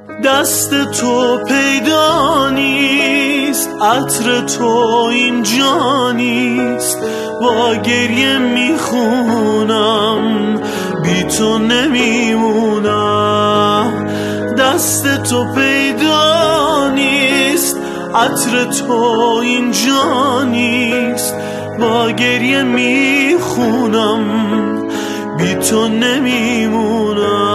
دست تو پیدا نیست، عطر تو اینجا نیست، با گریه میخونم بی تو نمیمونم. دست تو پیدا نیست، عطر تو اینجا نیست، با گریه میخونم بی تو نمیمونم.